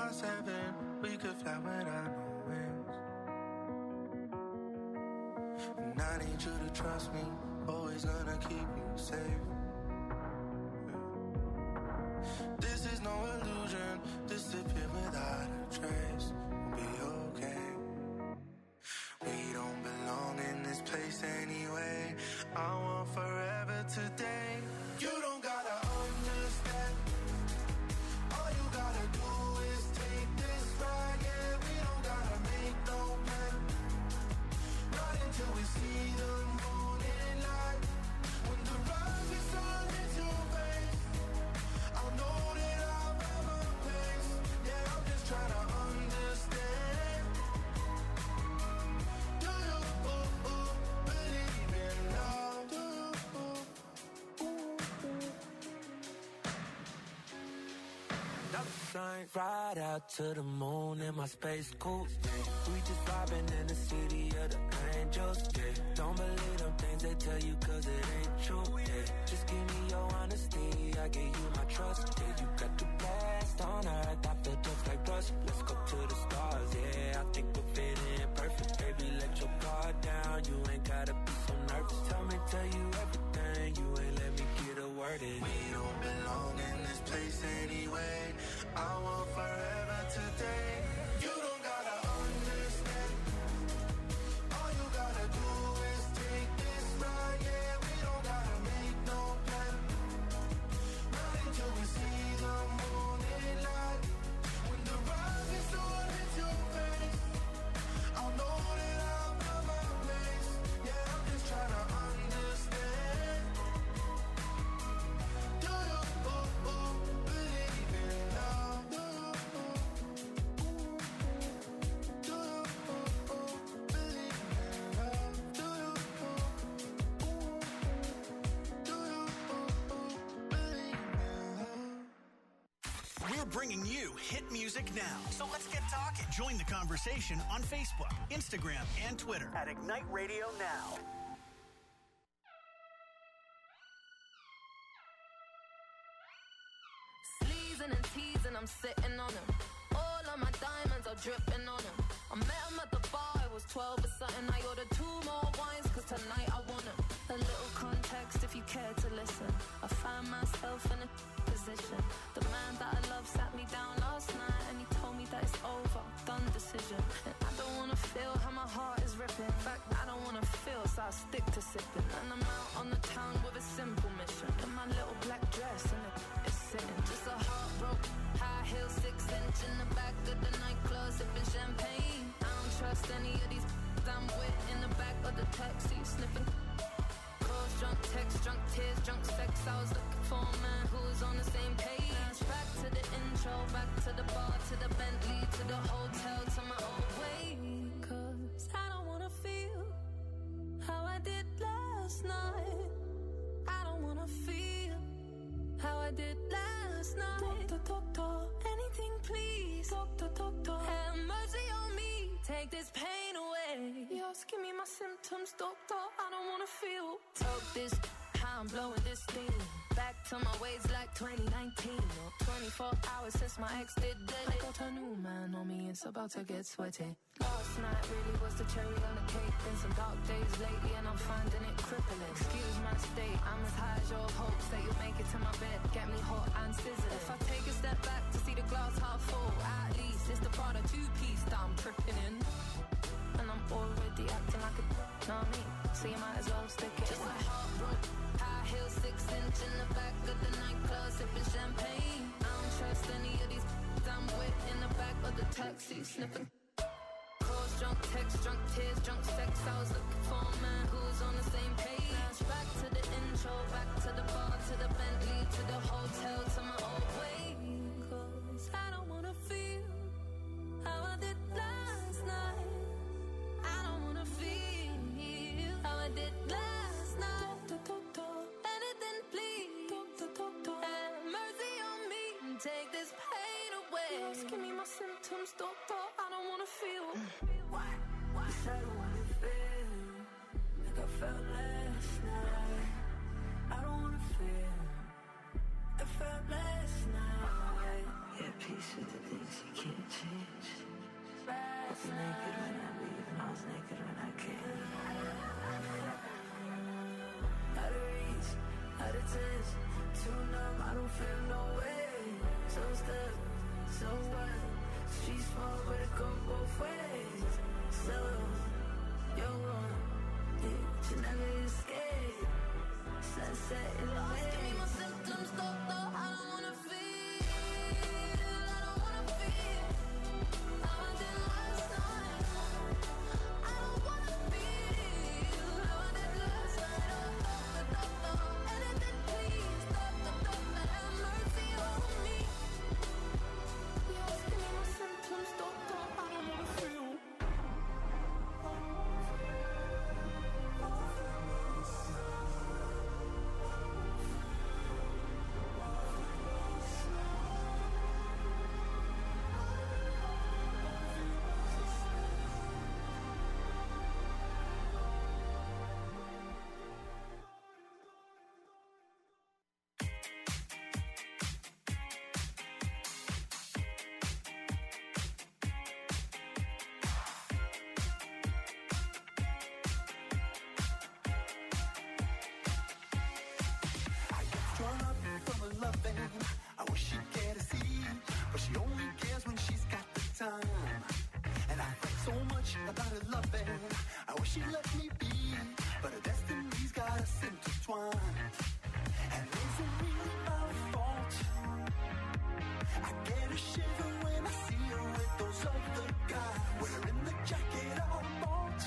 past 7, we could fly without no wings. And I need you to trust me, always gonna keep you safe. This is no illusion, disappear without a trace. We'll be okay. We don't belong in this place anyway. I want forever today. You don't gotta understand. All you gotta do is take this ride. Yeah, we don't gotta make no plan. Not until we see the morning light. When the rising sun hits your face, I'll know that I'll have a place. Yeah, I'm just trying to understand. Do you believe in love? Do Ride out to the moon in my space coupe. We just vibing in the city of the angels. Yeah. Don't believe them things they tell you 'cause it ain't true. Yeah. Just give me your honesty, I give you my trust. Yeah, you got the best on earth, I feel just like rust. Let's go to the stars, yeah, I think we'll fit in perfect. Baby, let your guard down, you ain't gotta be so nervous. Tell you everything, you ain't let me get a word in. We don't belong in this place anyway. I want forever today. You don't gotta understand. All you gotta do is take this ride. Yeah, we don't gotta make no plan. Not until we see the morning light. When the rising sun hits your face, I'll know that I'll have my place. Yeah, I'm just trying to understand. Do you believe in love? Do you believe in love? Do you believe in love? We're bringing you hit music now. So let's get talking. Join the conversation on Facebook, Instagram, and Twitter at Ignite Radio Now. Sleezing and teasing, I'm sitting on him. All of my diamonds are dripping on him. I met him at the bar, I was 12 or something. I ordered 2 more wines, 'cause tonight I want him. A little context if you care to listen. I found myself in a position. The man that I love sat me down last night and he told me that it's over, done decision. And I don't wanna feel how my heart is ripping. In fact, I don't wanna feel, so I stick to sipping. And I'm out on the town with a simple mission. In my little black dress and it's sitting. Just a heartbroken, high heel, 6-inch in the back of the nightclub, sipping champagne. I don't trust any of these I'm with in the back of the taxi, sniffing. Calls, drunk texts, drunk tears, drunk sex. I was looking for a man who was on the same page. Now it's back to the intro, back to the bar, to the Bentley, to the hotel, to my old way. 'Cause I don't wanna feel how I did last night. I don't wanna feel how I did last night. Doctor, anything please. Doctor, have mercy on me. Take this pain away. You're asking me my symptoms, doctor. I don't wanna feel. Talk this, how I'm blowing this steam. Back to my ways like 2019. 24 hours since my ex did dead. I got a new man on me, it's about to get sweaty. Last night really was the cherry on the cake. Been some dark days lately and I'm finding it crippling. Excuse my state, I'm as high as your hopes that you'll make it to my bed. Get me hot and sizzling. If I take a step back to see the glass half full, at least it's the Prada 2-piece that I'm tripping in. And I'm already acting like a know what I mean? So you might as well stick it. Just a heartbroken, high heel, 6-inch in the back of the nightclub, sipping champagne. I don't trust any of these I'm with in the back of the taxi, sniffing. Calls, drunk texts, drunk tears, drunk sex. I was looking for a man who was on the same page. Now it's back to the intro, back to the bar, to the Bentley, to the hotel, to my old way. 'Cause I don't wanna feel how I did last night. I don't wanna feel how I did last night. Doctor, anything please. Doctor, have mercy on me and take this pain away. You're asking me my symptoms, doctor. I don't wanna feel. What? Yes, I don't wanna feel like I felt last night. I don't wanna feel like I felt last night. Yeah, peace with the things you can't sense. Too numb, I don't feel no way. So stuck, so what? Street small, but it go both ways. So, you're wrong, yeah, you never escape. Sunset in the way. Give me my symptoms, doctor, I don't wanna feel. I don't wanna feel how I did last night. I don't wanna feel how I did last night. Oh, doctor, anything please, doctor, have mercy on me. Yes, give me my symptoms, doctor, I don't wanna feel. Drawn up from a loving, I wish she'd care to see, but she only cares when she's got the time. And I fret so much about her loving, I wish she'd let me be, but her destiny's got us intertwined. And is it really my fault? I get a shiver when I see her with those other guys, wearing the jacket I bought.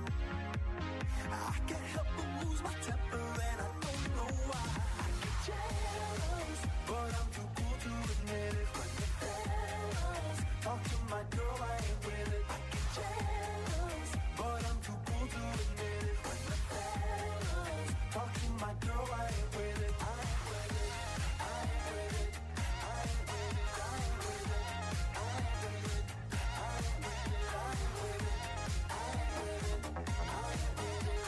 I can't help but lose my temper and I don't know why. I get jealous, but I'm too cool to admit it. When the fellas talk to my girl, I ain't with it. I get jealous, but I'm too cool to admit it. When the fellas talk to my girl, I ain't with it. I ain't with it. I ain't with it. I ain't with it. I ain't with it. I ain't with it. I ain't with it. I ain't with it. I ain't with it. I ain't with it.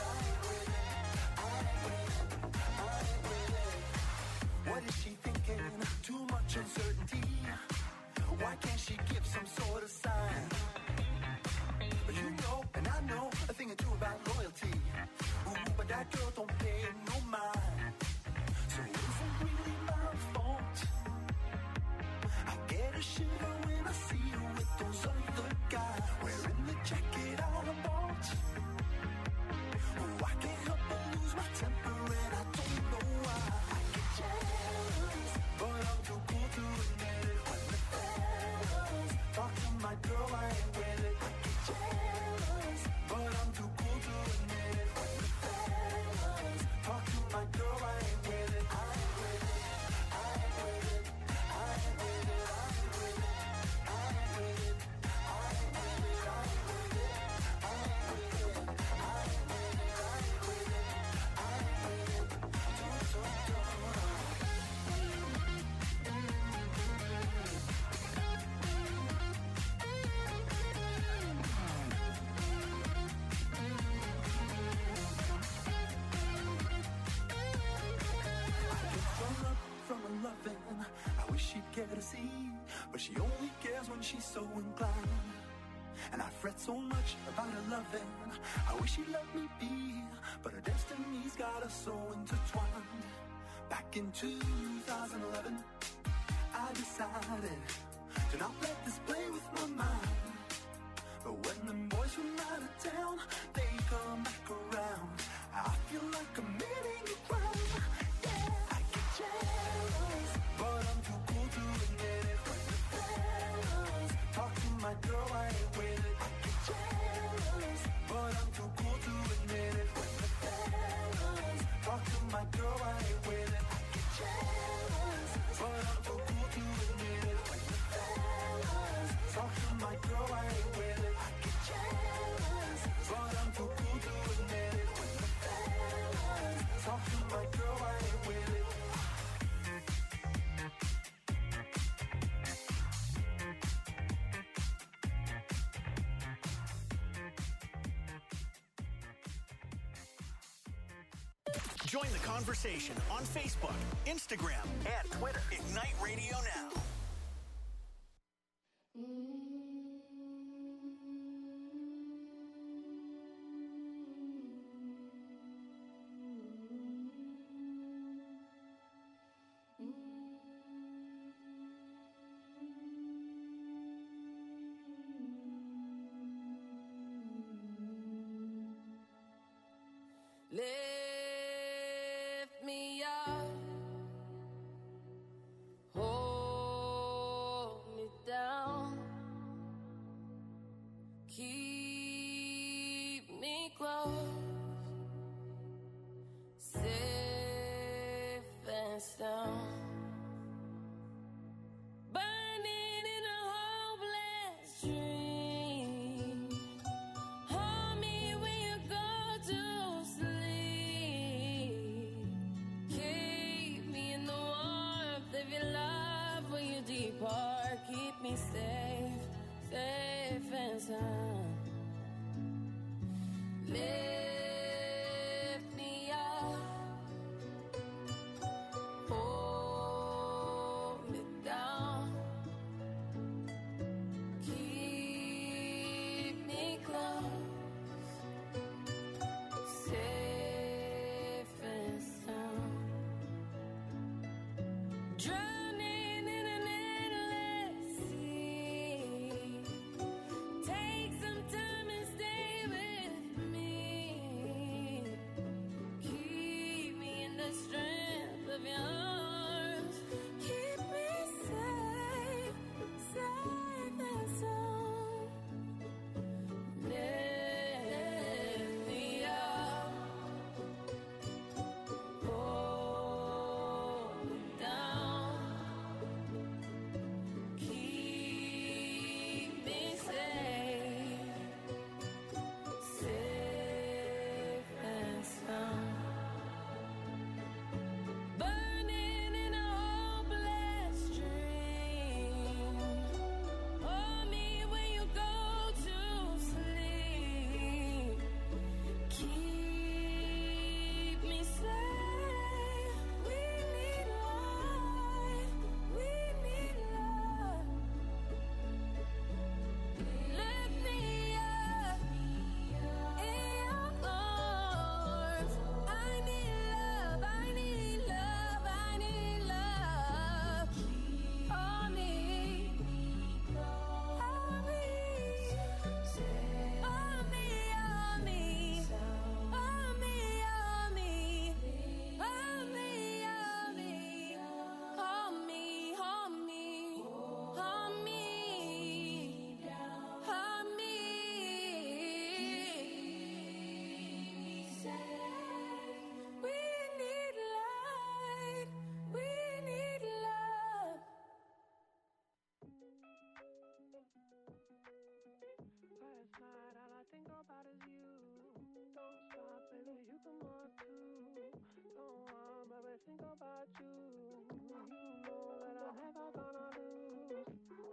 What is she thinking? Too much uncertainty. Why can't she give some sort of sign? But you know, and I know a thing or two about loyalty. Ooh, but that girl don't pay no mind. So is it really my fault? I get a shiver when I see her with those other guys, wearing the jacket I bought. Oh, I can't help but lose my temper and I don't know why. I get jealous, but I'm too cool to admit it. When the fellas talk to my girl, I ain't with it. I get jealous, but I'm too cool to admit it. When the fellas talk to my girl, I ain't with it. I ain't with it. I ain't with it. I ain't with it. I ain't with it. I ain't with it. I ain't with it. I ain't with it. I ain't with it. I ain't with it. I ain't with it. I ain't with it. Drawn up from a loving, I wish she'd care to see, but she only cares when she's so inclined. And I fret so much about her loving, I wish she'd let me be, but her destiny's got us so intertwined. Back in 2011, I decided to not let this play with my mind. But when them boys from out of town, they come back around, I feel like committing a crime. Yeah, I get jealous, but I'm too cool to admit it. When the fellas talk to my girl, I ain't with it. I get jealous, but I'm too cool to admit it. When the fellas talk to my girl, I ain't with it. I get jealous, but I'm too cool to admit it. When the fellas talk to my girl, I ain't with it. I get jealous, but I'm too cool to admit it. When the fellas talk to my girl, I ain't with it. Join the conversation on Facebook, Instagram, and Twitter. Ignite Radio Now. sun. Lift me up, hold me down, keep me close, safe and sound. Drowning in an endless sea. Take some time and stay with me. Keep me in the strength of your arms. Keep me safe, safe and sound. Lift me up, hold me down, keep me safe, safe and sound. Burning in a hopeless dream. Hold me when you go to sleep. Keep me safe. We need light. We need love. Lift me up in your arms. I need love. I need love. I need love. Hold me. Hold me. Hold me. Hold me. Hold me. Hold me. Hold me. Hold me. Hold me. Hold me. Hold me. We need light. We need love. Last night, all I think about is you. Don't stop, baby, you can walk too. Don't want, baby, think about you. You know that I'm never gonna lose.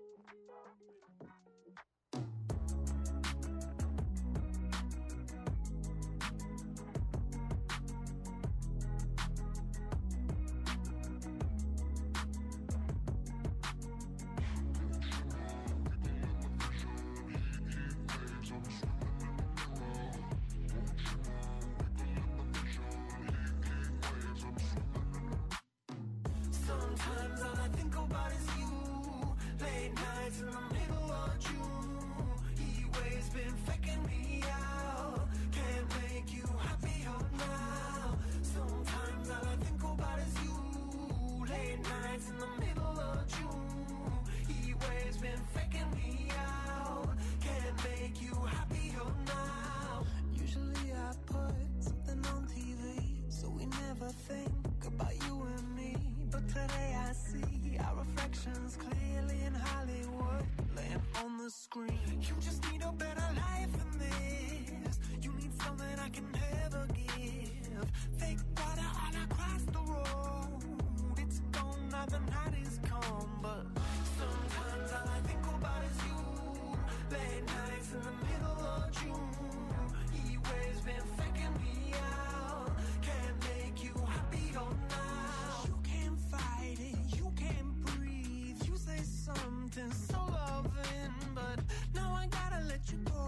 Sometimes all I think about is you. Late nights in the middle of June. Heat waves been faking me out. Can't make you happier now. Sometimes all I think about is you. Late nights in the middle of June. Heat waves been faking me out. Can't make you happier now. Usually I put something on TV, so we never think about you and me. But today I see our reflections clearly in Hollywood, laying on the screen. You just need a better life than this. You need something I can never give. Fake water all across the road. It's gone now, the night is come. But sometimes all I think about is you. Late nights in the middle of June. Heat waves been faking me out. Can't make you happier now. You can't fight it, you can't breathe. You say something so loving, but now I gotta let you go.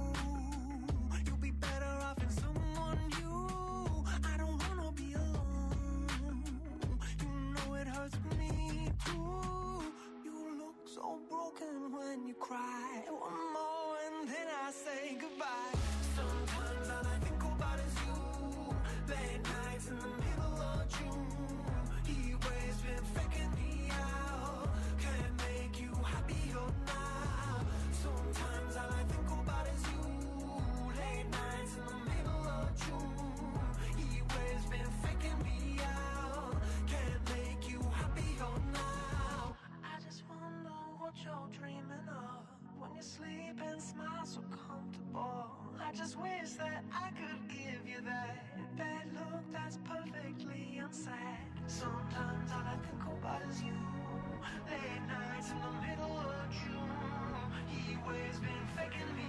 You'll be better off in someone new. I don't wanna be alone. You know it hurts me too. You look so broken when you cry. One more and then I say goodbye. Sometimes all I think about is you. Late nights in the middle of June. Heat waves been faking me out. Can't make you happier now. Sometimes all I think about is you. Late nights in the middle of June. Heat waves been faking me out. Can't make you happier now. I just wonder what you're dreaming of when you sleep and smile so comfortable. I just wish that I could give you that look that's perfectly unsaid. Sometimes all I think about is you. Late nights in the middle of June. Heat waves been faking me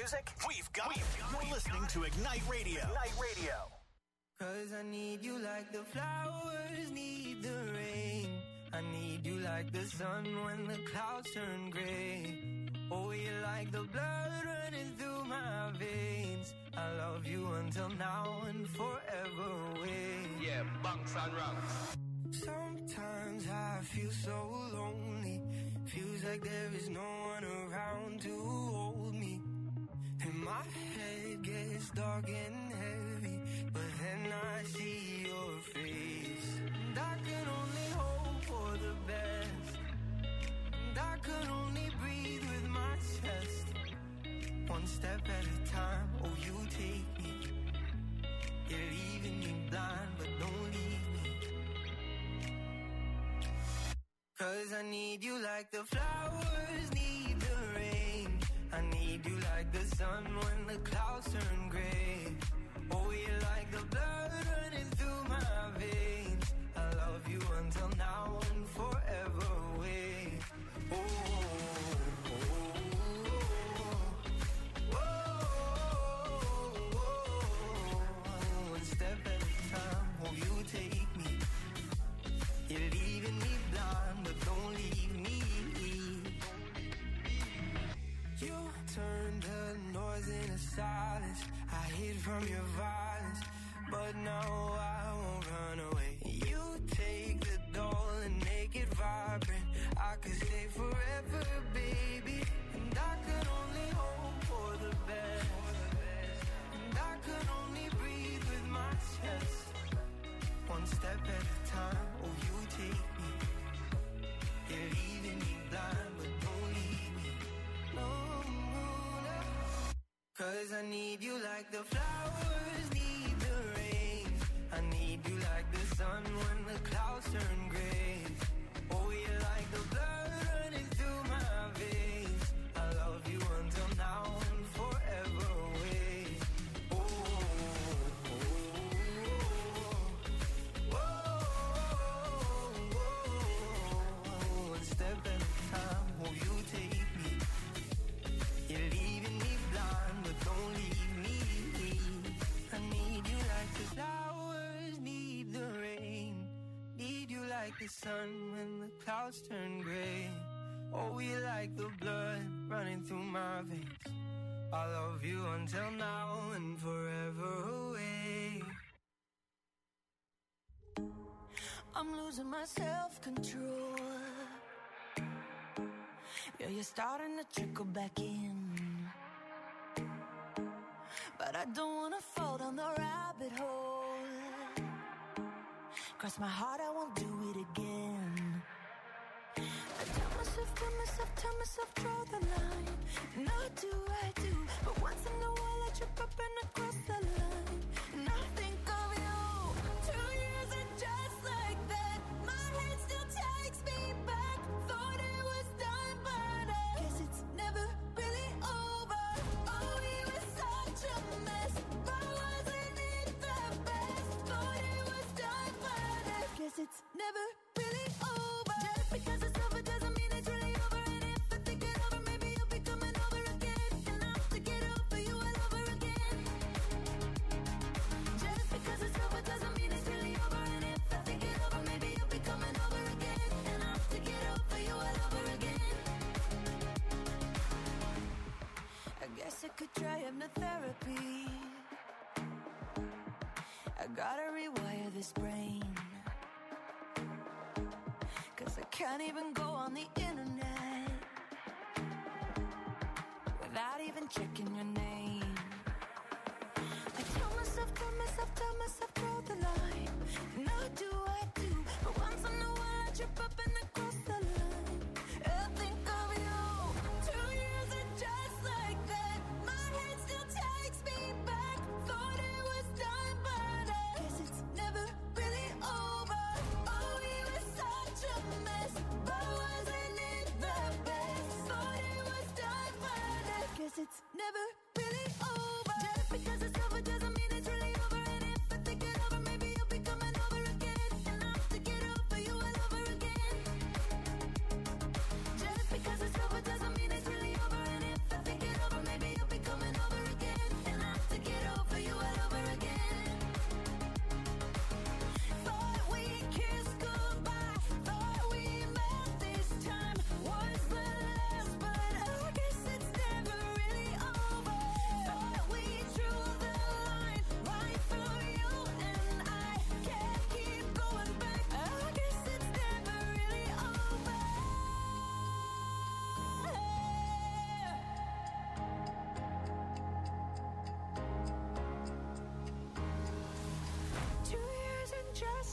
music, we've got it. You're listening to Ignite Radio. Ignite Radio. 'Cause I need you like the flowers need the rain. I need you like the sun when the clouds turn gray. Oh, you're like the blood running through my veins. I love you until now and forever away. Yeah, bunks and rungs. Sometimes I feel so lonely. Feels like there is no one around to hold me. And my head gets dark and heavy, but then I see your face. And I can only hope for the best. And I can only breathe with my chest. One step at a time, oh you take me. You're leaving me blind, but don't leave me. 'Cause I need you like the flowers need the rain. I need you like the sun when the clouds turn gray. Oh, you're like the blood running through my veins. I love you until now and forever away. Oh, oh, oh, oh, oh. One step at a time, oh, you take me. You're leaving me blind, but don't leave me. You turn the noise into silence. I hid from your violence, but now I won't run away. You take the doll and make it vibrant. I could stay forever, baby. And I could only hope for the best. And I could only breathe with my chest. One step at a time, oh you take me. You're leaving me blind, but don't leave me. No, no, no. 'Cause I need you like the flowers need the rain. I need you like the sun when the clouds turn gray. Oh, you're like the blood running through my veins. I love you until now and forever away. Oh, oh, oh, oh, oh. One step at a time, oh you take me. You're leaving me blind, but don't leave me. I need you like the flowers need the rain. Need you like the sun when the clouds turn gray. Oh, you like the blood running through my veins. I love you until now and forever away. I'm losing my self-control. Yeah, you're starting to trickle back in. But I don't wanna fall down the rabbit hole. Cross my heart, I won't do it again. I tell myself, draw the line. And I do. But once in a while I trip up and I cross the line. And I think of you. 2 years and just like that, my head still takes me back. Thought it was done, but I guess it's never really over. Oh, we were such a mess, but wasn't it the best? Thought it was done, but I guess it's never really over. Just because it's over doesn't mean it's really over. And if I think it over, maybe you'll be coming over again. And I'll have to get over you all over again. Just because it's over doesn't mean it's really over. And if I think it over, maybe you'll be coming over again. And I'll have to get over you all over again. I guess I could try hypnotherapy. I gotta rewire this brain. 'Cause I can't even go on the internet without even checking your name. I tell myself, draw the line. And I do. But once in a while I trip up and I cross the line. I think of you. 2 years and just like that, my head still takes me back. Thought it was done, but I guess it's never really over. Oh, we were such a mess, but wasn't it the best? Thought it was done, but I guess it's never really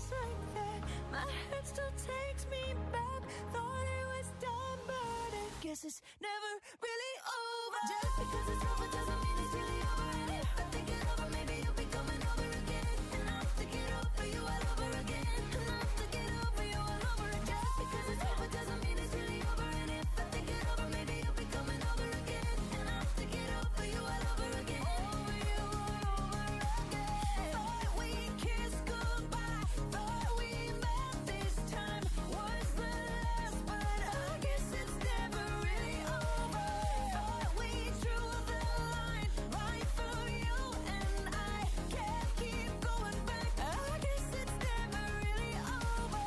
like that. My head still takes me back. Thought it was done, but I guess it's never really over. Just because it's over doesn't mean it's really over. And if I think it over, maybe you'll be coming over again. And I'll have to get over you all over again. And I'll have to get over you all over again. Just because it's over doesn't mean it's really over. And if I think it over, maybe you'll be coming over again. And I'll have to get over you all over again. Over you all over again. Thought we kissed goodbye. Thought we met this time was the last, but I guess it's never really over. Thought we drew the line right through you and I can't keep going back. I guess it's never really over.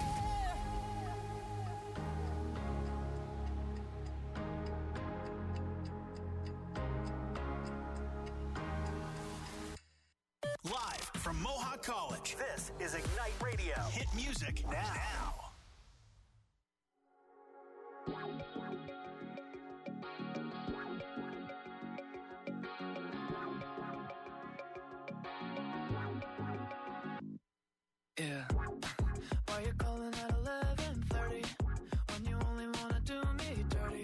Live from Mohawk College, this is Ignite Radio. Hit music now. Yeah. Why you calling at 11:30 when you only wanna do me dirty?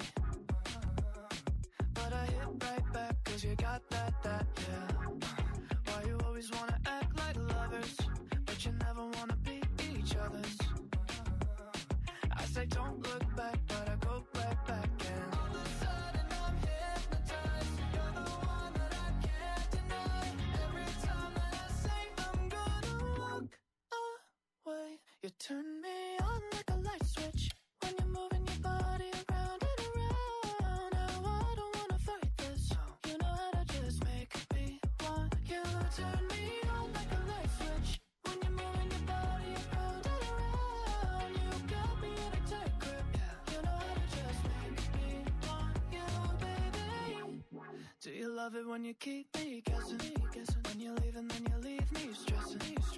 But I hit right back 'cause you got that, yeah. Why you always wanna act like lovers, but you never wanna be each other's? I say don't look back, but I go right back and all of a sudden I'm hypnotized. You're the one that I can't deny. Every time that I say I'm gonna walk away, you turn me on like a light switch when you're moving your body around and around. Now I don't wanna fight this. You know how to just make me want you. Turn me on like a light switch when you're moving your body around and around. You got me in a tight grip. You know how to just make me want you, baby. Do you love it when you keep me guessing? When you leave and then you leave me stressing.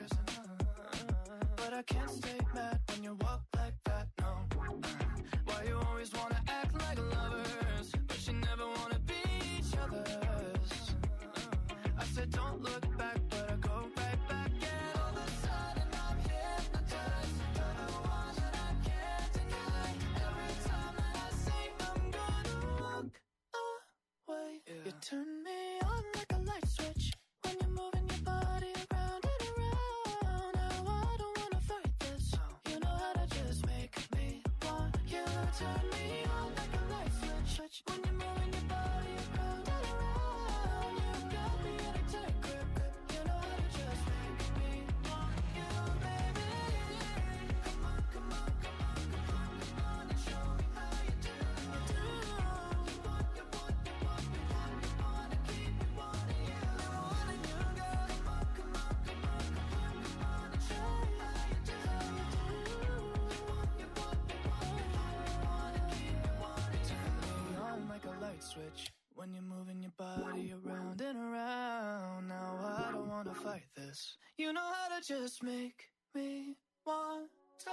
But I can't stay mad when you walk like that, no. Why you always wanna act like lovers, but you never wanna be each other's? I said don't look back, but I go right back. And all of a sudden I'm hypnotized. You're the one that I can't deny. Every time that I say I'm gonna walk away, you turn me on like a light switch when you're moving your body around and around. Now I don't wanna fight this. You know how to just make me want you. Turn me on like a light switch when you're moving your body around and around. You got me in a tight grip. You know how to just make me want you, baby. Come on, come on, come on, come on, come on and show me how you do. You want, you want, you want, you want, you want to keep me wanting you. Wanting you, girl. Come on, come on, come on, come on, come on and show me how you do. You want, you want, you want, you want, you want to keep me wanting you. Turn me on like a light switch when you're moving your body around and around. Now I don't wanna fight this. You know how to just make me want to.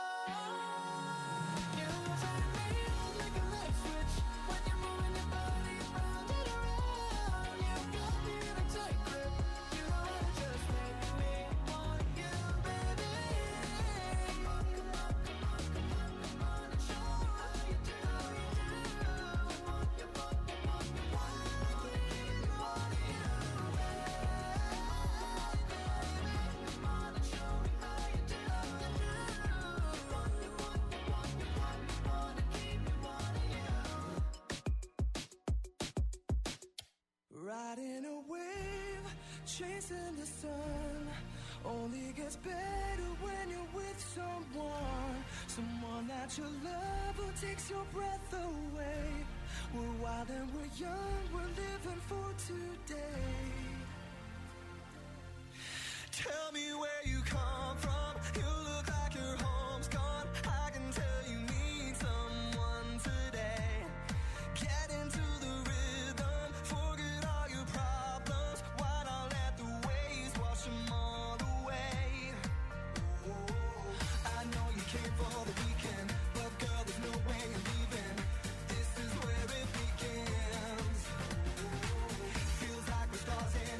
You turn me on like a light switch when you're moving your body around and around. You got me in a tight grip. You know how to just make me want you, baby. Come on, come on, come on, come on, come on and show me how you do. You want, you want, you want, you want to keep me wanting you. Come on and show me how you do. You want, you want, you want, you want, you want to keep me wanting you. Riding a wave, chasing the sun. Only gets better when you're with someone that you love who takes your breath away. We're wild and we're young, we're living for today. Tell me where you come from. You look like your home's gone. I can tell you need someone today. Get into the rhythm, forget all your problems. Why not let the waves wash them all away? I know you came for the weekend, but girl, there's no way you're leaving. This is where it begins. Feels like we're stars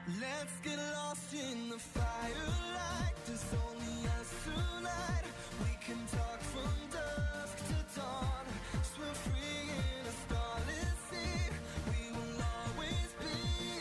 Let's get lost in the firelight. There's only us tonight. We can talk from dusk to dawn. Swim free in a starless sea. We will always be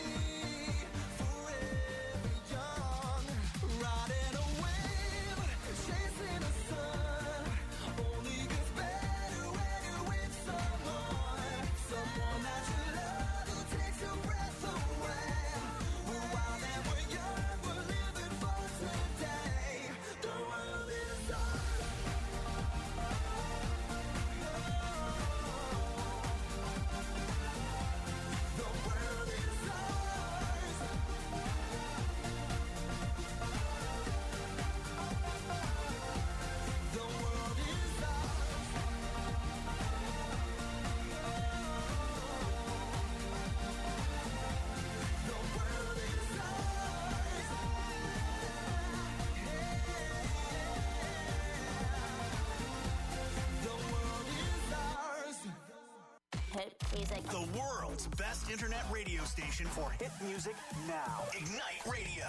forever young. Riding a wave, chasing the sun. Only gets better when you're with someone. Someone that you love who takes your breath away. We're wild and we're young, we're living for today. The world is ours. The world is ours. The world is ours. The world is ours. The world is ours. Hit music. The world's best internet radio station for hit music now. Ignite Radio.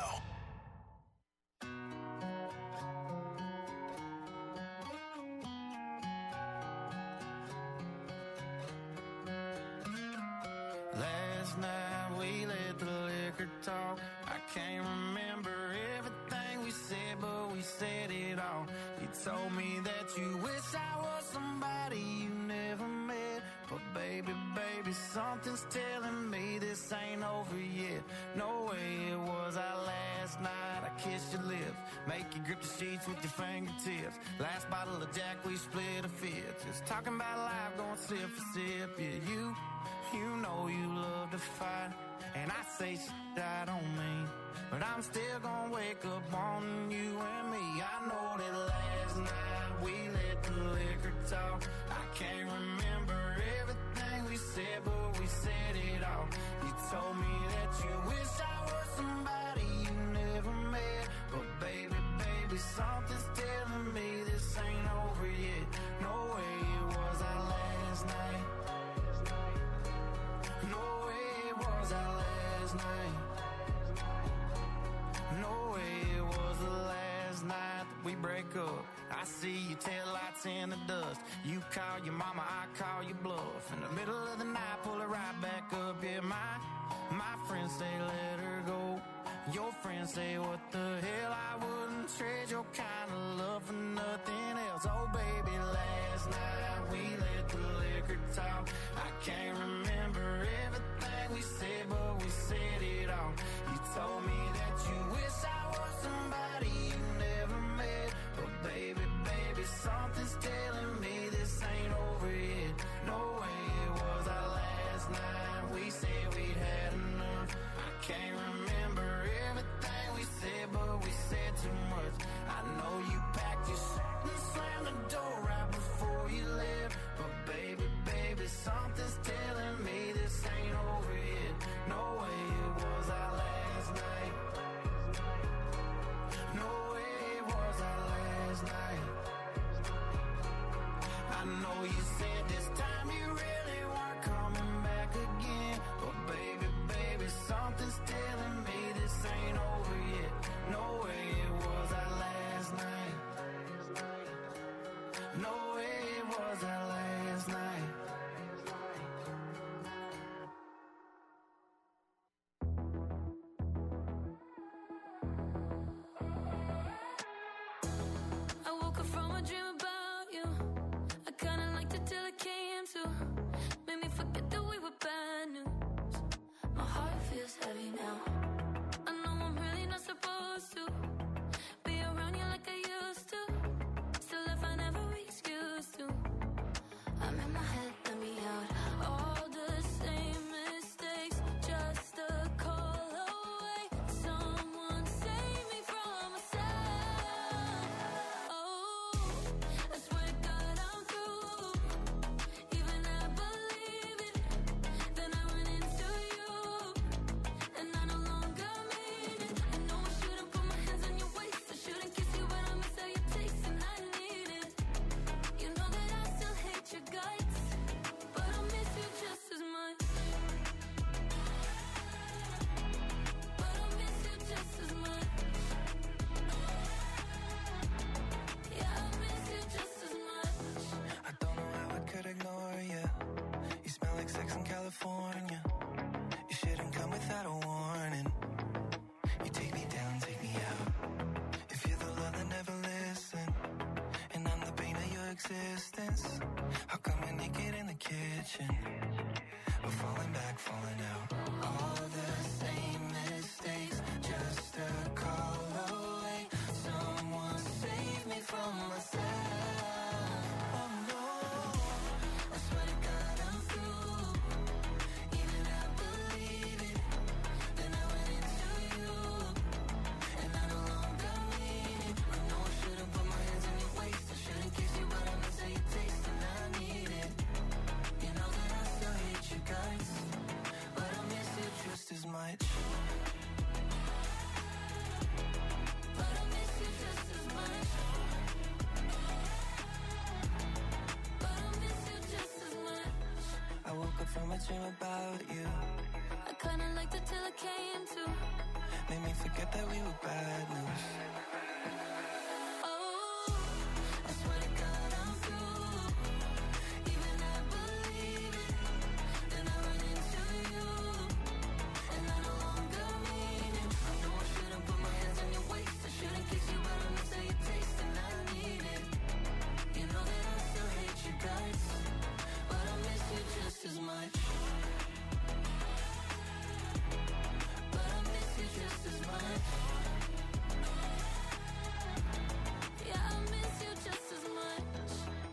Last night we let the liquor talk. I can't remember everything we said, but we said it all. You told me that you wish I was somebody you never met. But baby, something's telling me this ain't over yet. No way it was our last night. I kissed your lips, make you grip the sheets with your fingertips. Last bottle of Jack, we split a fifth. Just talking about life, going sip for sip. Yeah, you know you love to fight, and I say shit I don't mean, but I'm still gonna wake up wanting you and me. I know that last night we let the liquor talk. I can't remember everything we said, but we said it all. You told me that you wish I was somebody you never met, but baby, something's telling me this ain't over yet. No way it was our last night. No way it was our last night. No way it was the last night that we break up. I see your taillights in the dust. You call your mama, I call your bluff. In the middle of the night, pull it right back up. Yeah, my friends say let her go. Your friends say what the hell, I wouldn't trade your kind of love for nothing else. Oh baby, last night we let the liquor talk. I can't remember everything we said, but we said it all. You told me that you wish I was somebody you never met, but baby, something's telling me this ain't over yet. No way it was our last night. We said we'd had enough. I can't remember everything we said, but we said too much. I know you packed your shit and slammed the door right before you left. reaching, but falling back, falling out. All the same mistakes, just a call away. Someone save me from myself. Oh no, I swear to God I'm through. Even I believe it. Then I went into you, and I no longer mean it. I know I shouldn't put my hands on your waist. I shouldn't kiss you, but I miss how you taste, and I need it. You know that I still hate you guys, but I miss you just as much. But I miss you just as much. But I miss you just as much. I woke up from a dream about you. I kinda liked it till it came to. Made me forget that we were bad news. Oh, I swear to God I'm through. Even I believe it. Then I run into you, and I no longer mean it. I know I shouldn't put my hands on your waist. I shouldn't kiss you, but I miss how you taste, and I need it. You know that I still hate you guys, but I miss you just as much. But I miss you just as much. yeah, I miss you just as much.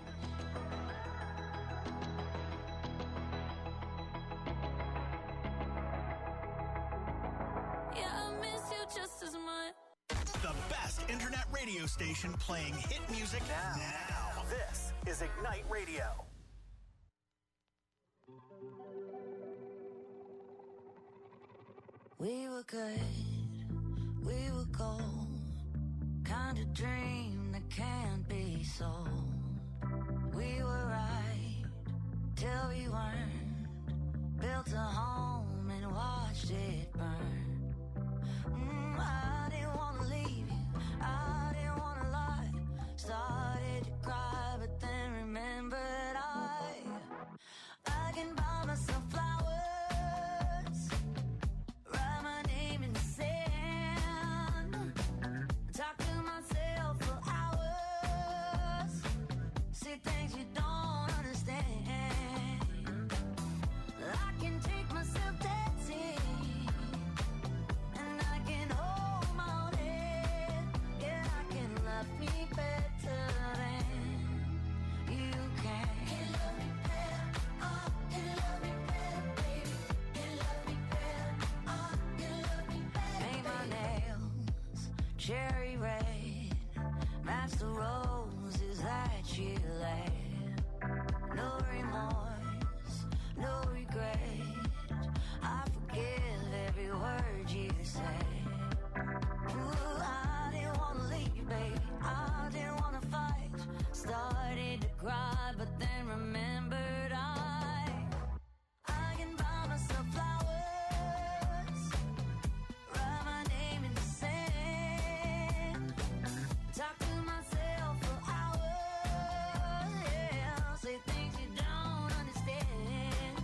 Yeah, I miss you just as much. The best internet radio station playing hit music now. This is Ignite Radio. We were good, we were gold. Kind of dream that can't be sold. We were right till we weren't. Built a home and watched it burn. I didn't want to leave you, I didn't want to lie. Started to cry, but then remembered I can buy myself flowers, write my name in the sand, talk to myself for hours, see things you don't understand. I can take myself dancing, and I can hold my own head. Yeah, I can love me better than you can. Can love me better, oh, can love me better, baby. Can love me better, oh, can love me better. Paint my nails cherry red, match the roses that you laid. No remorse, no regret. I forgive every word you say. Ooh, I didn't want to leave you, baby. I didn't want to fight. Started to cry, but then remembered I can buy myself flowers, write my name in the sand, talk to myself for hours, yeah, say things you don't understand.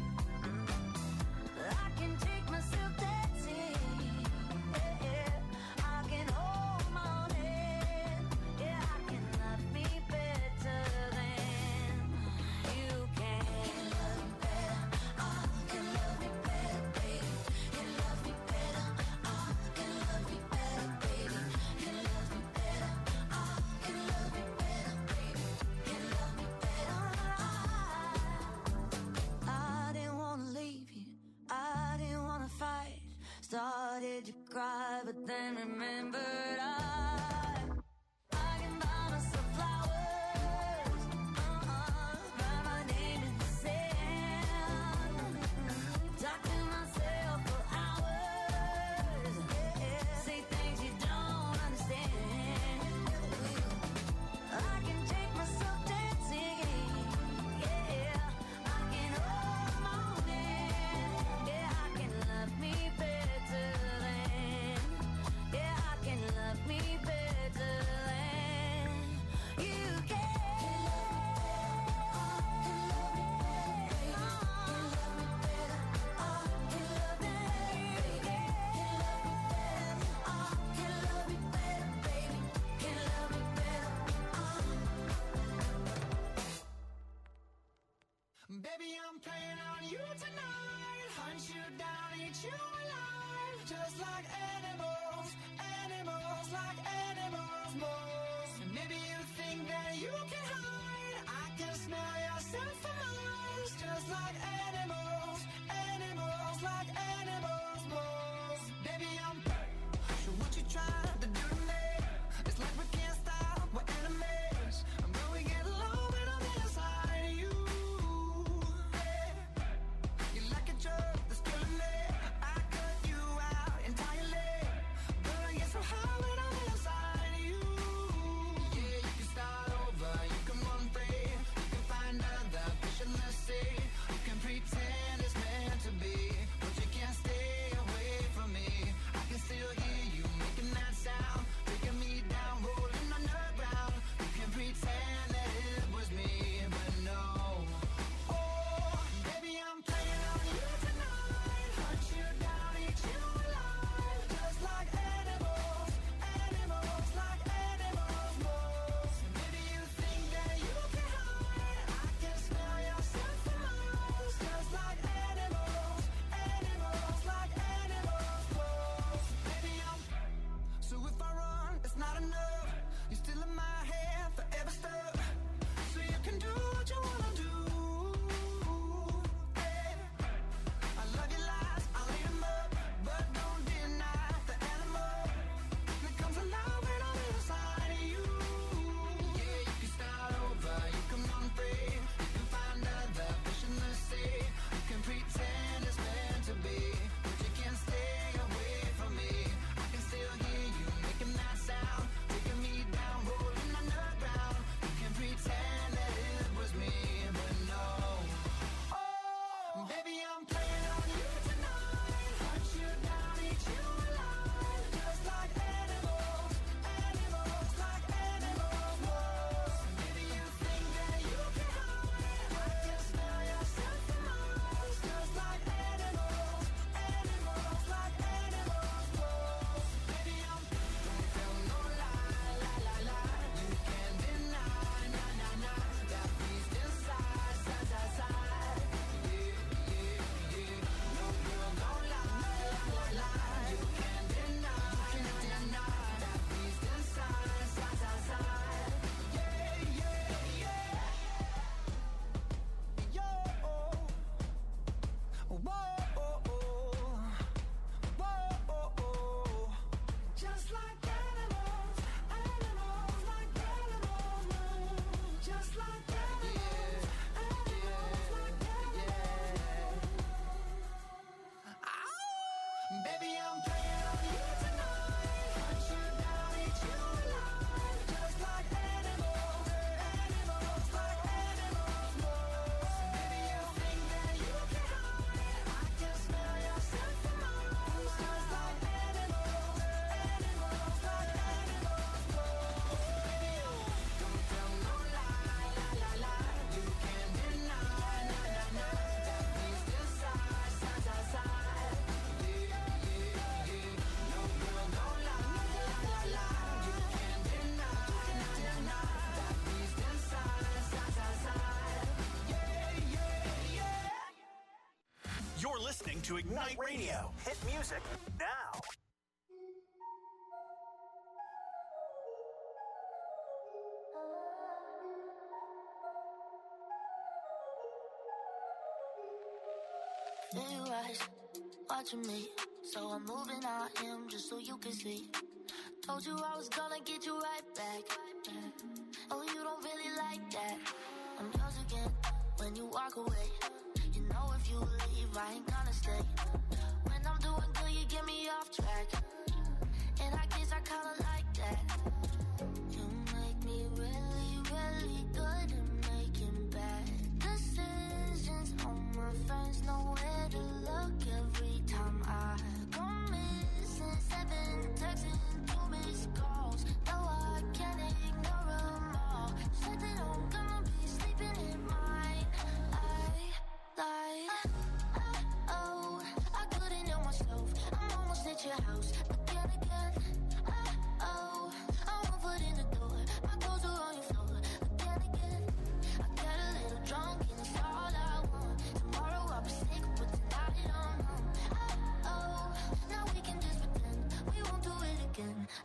I can take myself dancing, yeah, I can hold my own head, yeah, I can love me better than you can. Can love me better, oh, can love me better, baby. Can love me better, oh, can love me better, baby. Can love me better, oh, can love me better, baby. Can love me better, I didn't want to leave you, I didn't want to fight. Started to cry, but then remembered I can buy myself flowers, write my name in the sand, talk to myself for hours, yeah, say things you don't understand. I can take myself dancing, yeah, I can hold my own hand, yeah, I can love me better than you tonight. Hunt you down, eat you alive. Just like animals, animals, like animals, moles. Maybe you think that you can hide. I can smell yourself for miles. Just like animals, animals, like animals, moles. Baby, I'm so what you trying to do to me? It's like we can't stop, we're enemies. I'm going to get along when I'm inside of you. Yeah. You like a drug that's killing me. I cut you out entirely. But I get so high when I'm inside of you. Yeah, you can start over, you can run free. You can find other fish in the sea. You can pretend it's meant to be, but you can't stay away from me. I can still hear you making that sound, taking me down, rolling underground. You can pretend that it was me, but no. Oh, baby, I'm playing on you tonight. Hunt you down, eat you alive. Just like animals, animals, like animals, moles. Maybe you think that you can hide. I can smell yourself for miles. Just like animals, animals, like animals, moles. Baby, I'm so if I run, it's not enough. You're still in my head, forever stuck. So you can do what you wanna do. Hey, I love your lies, I'll eat 'em up, but don't deny the animal that comes alive when I'm inside of you. Yeah, you can start over, you can run free. You can find other fish in the sea. You can pretend it's meant to be, but you can't stay away from me. I can still hear you making that sound, taking me down, rolling underground. You can pretend that it was me, but no. Oh, baby, I'm playing on you tonight. Hunt you down, eat you alive. Just like animals, animals, like animals, moles. Maybe you think that you can hide. I can smell yourself for miles. Just like animals, animals, like animals, moles. Baby, I'm don't tell no lie, lie, lie, lie. You can't deny, nah, nah, nah. That beast inside, side, side, side. Yeah, yeah, yeah. No girl, no lie, lie, lie, lie. You can't deny, that beast inside, side, side, side. Yeah, yeah, yeah. Yo, whoa, whoa. Just like animals, animals, like animals, moves. Just like animals, animals, like animals. Ow! Baby, I'm playing on you tonight. Hunt you down, eat you alive. Just like animals, animals, like animals, moves. Maybe you think that you can hide. I can smell yourself for miles. Just like animals, animals, like animals, moves. Baby, don't tell no lie, lie, lie, lie. You can't deny, nah, nah, nah. That beast inside, side, side, side. Yeah, yeah, yeah. No girl, no lie, lie, lie, lie. You can't deny, nah, nah, nah. That beast inside, side, side, side. Yeah, yeah, yeah. You're listening to Ignite Radio. Hit music now. Feel your eyes watching me, so I'm moving out him just so you can see. Told you I was gonna get you right back. Oh, you don't really like that. I'm yours again when you walk away. You know if you leave, I ain't gonna stay. When I'm doing good, you get me off track. And I guess I kinda like that. You make me really, really good at making bad decisions. All my friends know where to look every time I go missing. 7 texts and 2 missed calls. No, I can't ignore them all. Said that I'm gonna be sleeping in mine. I oh, I couldn't help myself. I'm almost at your house, but then again, oh, I'm 1 foot in the door. My clothes are on your floor, but then again, I got a little drunk and it's all I want. Tomorrow I'll be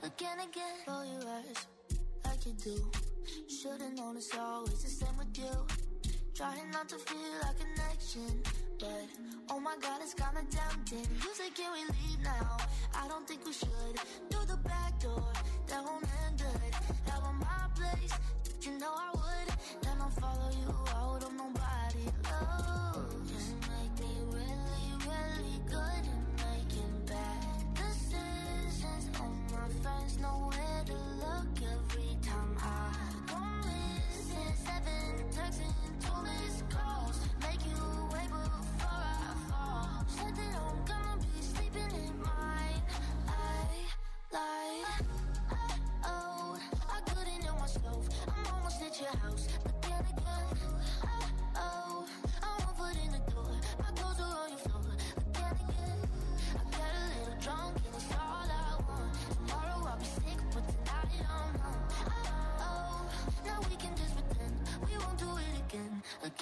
again, roll your eyes like you do. Should've known it's always the same with you. Trying not to feel a connection, but oh my God, it's kinda tempting. You say, can we leave now? I don't think we should. Through the back door, that won't end good. Have on my place, you know I would. Then I'll follow you out of nobody love. Just make me really, really good at making bad decisions. All my friends know where to look every time I go missing. 7 texting, 2 missed calls. Make you wait before I fall. Said that I'm gonna be sleeping in mine. Oh, I couldn't know myself. I'm almost at your house, but then again, oh, I won't put in the door. My clothes are on your floor, but then again, I got a little drunk and it's all I want. Tomorrow I'll be sick, but tonight I'm on. Oh, now we can just pretend we won't do it again.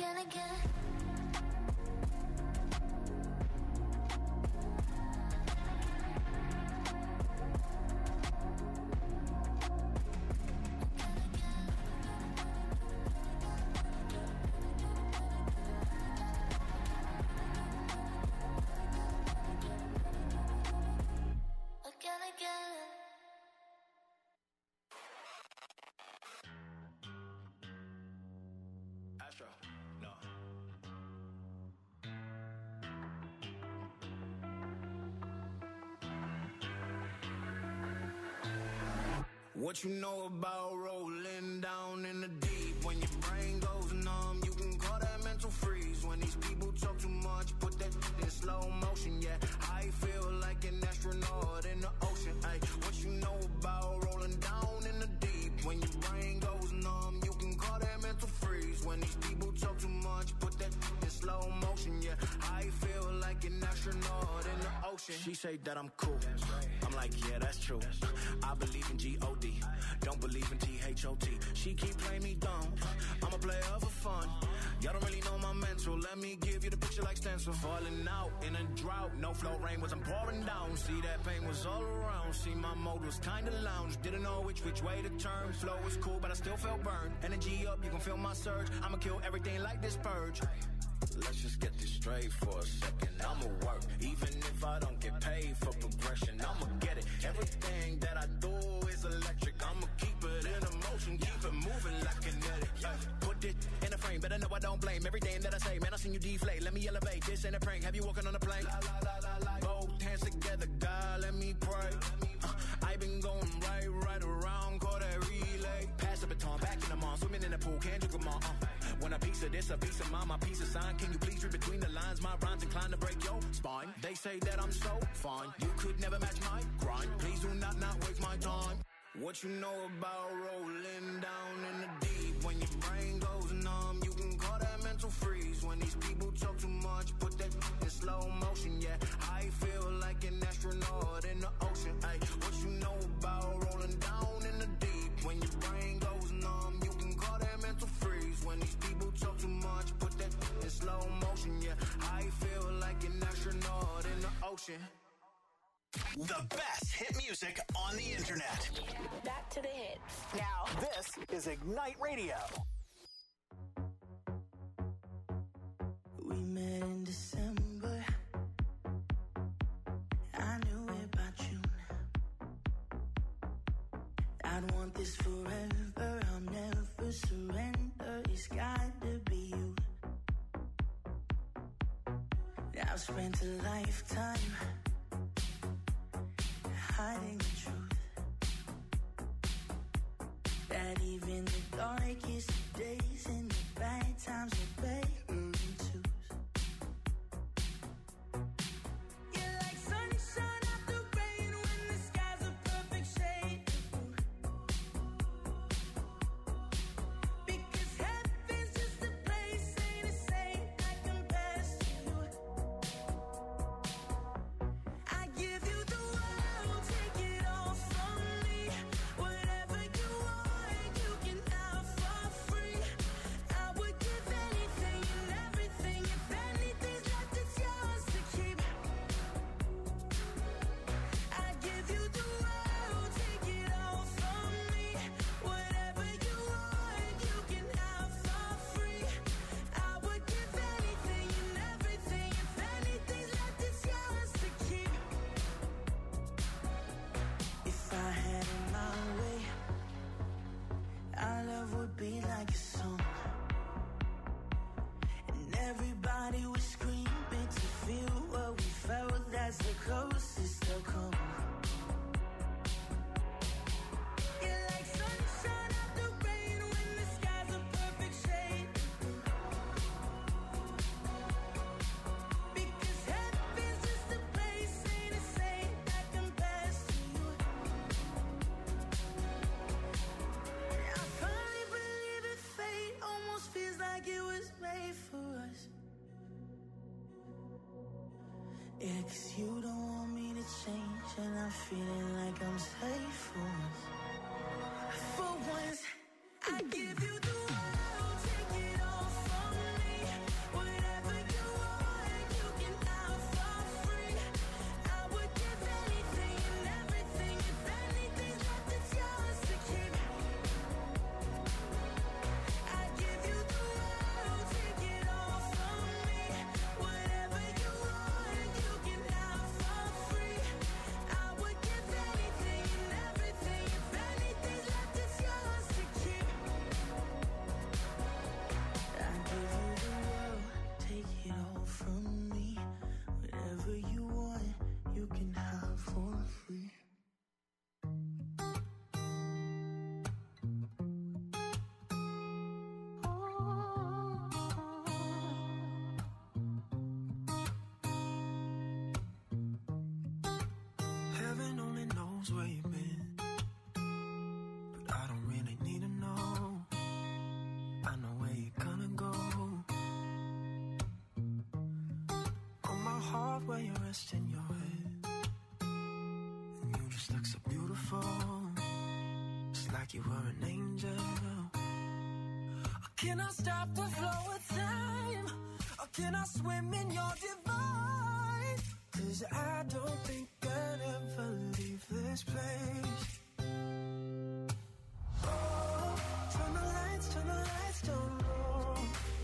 Astro, no. What you know about rolling down in the deep? When your brain goes numb, you can call that mental freeze. When these people talk too much, put that in slow motion, yeah. I feel like an astronaut in the ocean, ay. What you know about rolling down in the deep? When your brain goes numb, you can call that mental freeze. When these people talk too much, put that in slow motion, yeah. I feel like an astronaut in the ocean. She say that I'm cool. I'm like, yeah, that's true. I believe in G-O-D. Don't believe in T-H-O-T. She keep playing me dumb. I'm a player for fun. Y'all don't really know my mental. Let me give you the picture like stencil. Falling out in a drought. No flow rain was I'm pouring down. See that pain was all around. See my mode was kinda lounge. Didn't know which way to turn. Flow was cool, but I still felt burned. Energy up, you can feel my surge. I'ma kill everything like this purge. Let's just get this straight for a second. I'ma work, even if I don't get paid for progression. I'ma get it. Everything that I do is electric. I'ma keep it in motion, keep it moving like kinetic. Put it in a frame, better know I don't blame everything that I say. Man, I seen you deflate. Let me elevate. This ain't a prank. Have you walking on a plane? Both hands together, God, let me pray. I been going right around, call that relay. Pass the baton, back in the mall, swimming in the pool, can't drink them all. When a piece of this, a piece of mine, my piece of sign. Can you please read between the lines? My rhymes inclined to break your spine. They say that I'm so fine. You could never match my grind. Please do not waste my time. What you know about rolling down in the deep? When your brain goes numb, you can call that mental freeze. When these people talk too much, put that in slow motion, yeah. I feel like an astronaut in the ocean, ay. What you know about rolling down in the deep? When your brain goes numb, you can call that mental freeze. When these people talk too much, put that in slow motion, yeah. I feel like an astronaut in the ocean. The best hit music on the internet. Back to the hits. Now, this is Ignite Radio. We met in December. I knew it by June. I'd want this forever. I'll never surrender. It's got to be you. I've spent a lifetime hiding the truth, that even the darkest days and the bad times are better than twos. You're like sunshine after rain when the sky's a perfect shade of blue. Because heaven's just a place, ain't a saint that compares to you. I give you the world, take it all from me. Whatever you want, you can have for free. I would give anything, you Yeah, 'cause you don't want me to change, and I'm feeling like I'm safe for once. For once, I give you the world, take it all from me. Whatever you want, you can have for free. I would give anything and everything, if anything's left, it's yours to keep. I give you the world, take it all from me. Whatever you want, you can have for free. I would give anything and everything, if anything's left, it's yours to keep. I give you the world, take it all from me. Whatever you want, you can have for free. Heaven only knows where you've been, but I don't really need to know. I know where you're gonna go. On my heart where you're resting your head, and you just look so beautiful, just like you were an angel. Can I stop the flow of time, or can I swim in your divine? 'Cause I don't think I'd ever leave this place. Oh, turn the lights down low.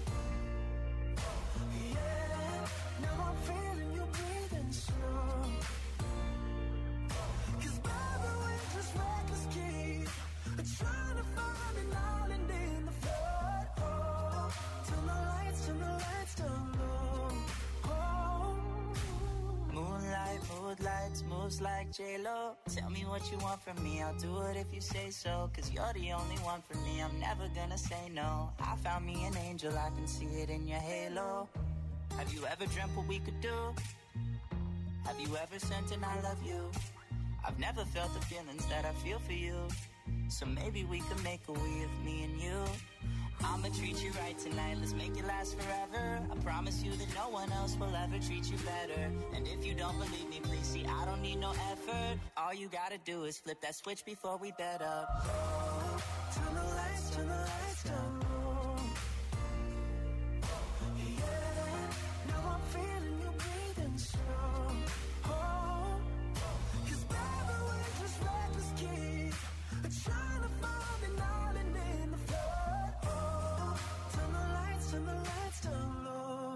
Yeah, now I'm feeling you breathing slow. 'Cause by the way, just reckless keep trying to find an island in the flood. Oh, turn the lights down low. Oh. Moonlights, moves like J-Lo. Tell me what you want from me, I'll do it if you say so. 'Cause you're the only one for me, I'm never gonna say no. I found me an angel, I can see it in your halo. Have you ever dreamt what we could do? Have you ever sent an I love you? I've never felt the feelings that I feel for you. So maybe we could make a we of me and you. I'ma treat you right tonight, let's make it last forever. I promise you that no one else will ever treat you better. And if you don't believe me, please see, I don't need no effort. All you gotta do is flip that switch before we bed up. Oh, turn the lights down low. Yeah, now I'm feeling you breathing slow. Oh, 'cause baby, we're just reckless kids trying to find an island in the flood. Oh, turn the lights down low.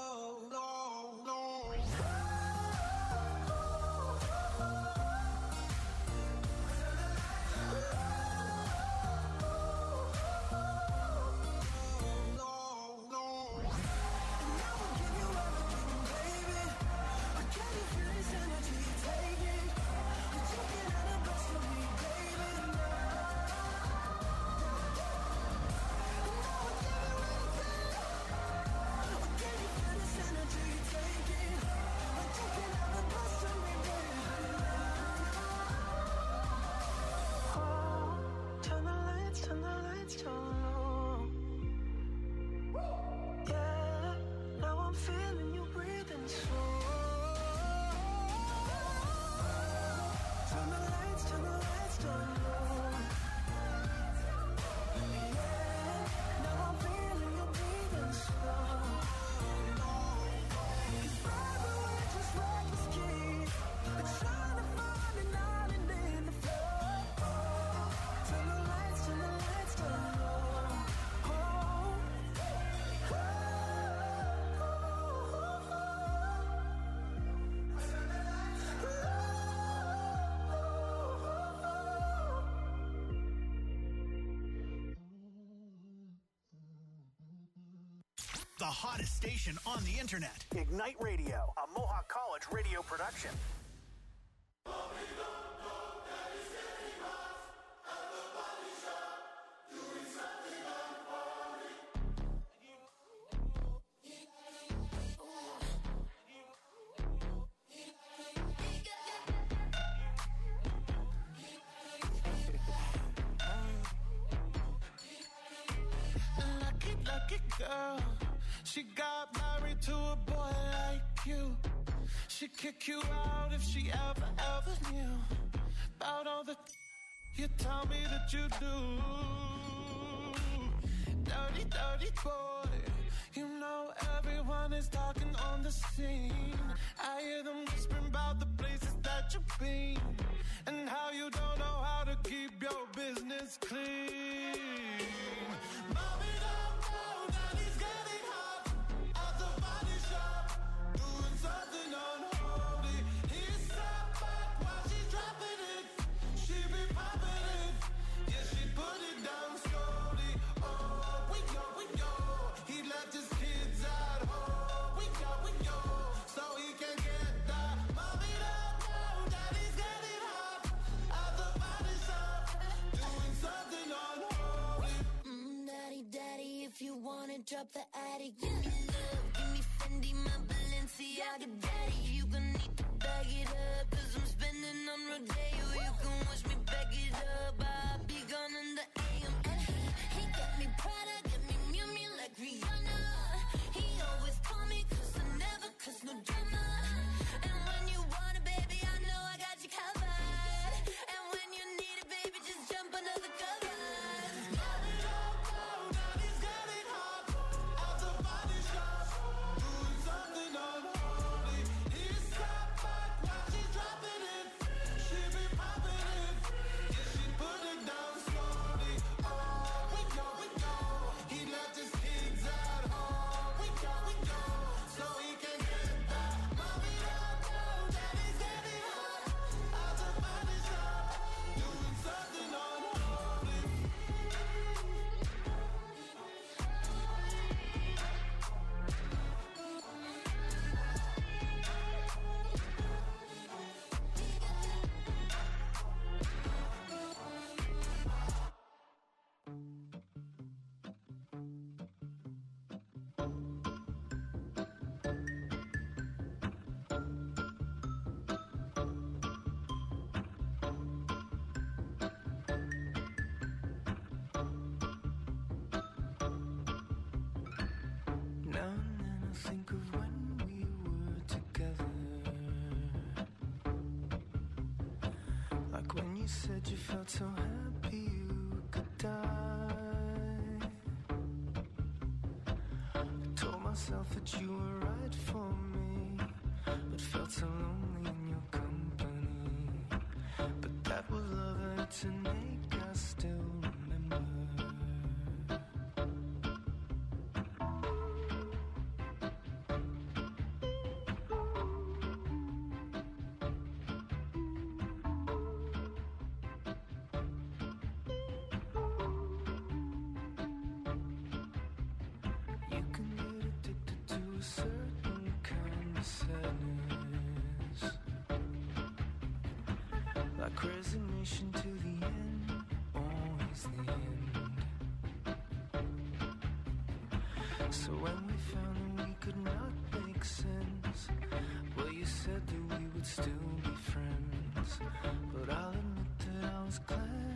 The hottest station on the internet. Ignite Radio, a Mohawk College radio production. Lucky girl, she got married to a boy like you. she'd kick you out if she ever knew about all the you tell me that you do. Dirty, dirty boy. You know everyone is talking on the scene. I hear them whispering about the places that you've been and how you don't know how to keep your business clean. Mommy don't know that he's getting hot at the body shop, doing something unholy. He's sat back while she's dropping it. She be popping it, yeah, she put it down slowly. Oh, we go. He left his kids at home. We go, so he can get that. Mommy don't know that he's getting hot at the body shop, doing something unholy. Daddy, if you wanna drop the attic, give me love, give me Fendi, my Balenciaga daddy. You gon' need to bag it up, 'cause I'm spending on Rodeo. You can wish me back it up, I'll be gone in the AM. And he got me Prada, got me Miu Miu like Rihanna. He always call me 'cause I never cause no drama. And when you want it, baby, I know I got you covered. And when you need it, baby, just jump under the covers. Mommy don't know that he's getting hot at the body shop, doing something unholy. He's sat back while she's dropping it. She be popping it, yeah, she put it down slowly. Oh, we go. He left his kids at home. We go, so he can get that. Mommy don't know that he's getting hot at the body shop, doing something unholy. Now and then I think of when we were together, like when you said you felt so happy you could die. I told myself that you were right for me, but felt so lonely in your company. But that was love and it's an ache I still remember. You can get addicted to a certain kind of sadness, like resignation to the end, always the end. So when we found that we could not make sense, well, you said that we would still be friends. But I'll admit that I was glad